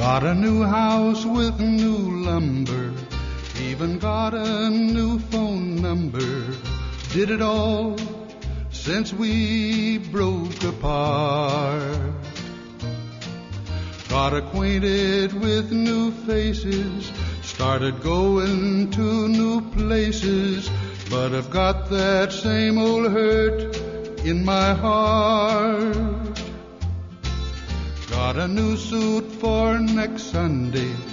Got a new house with new lumber, even got a new phone number. Did it all since we broke apart. Got acquainted with new faces, started going to new places, but I've got that same old hurt in my heart. Got a new suit for next Sunday,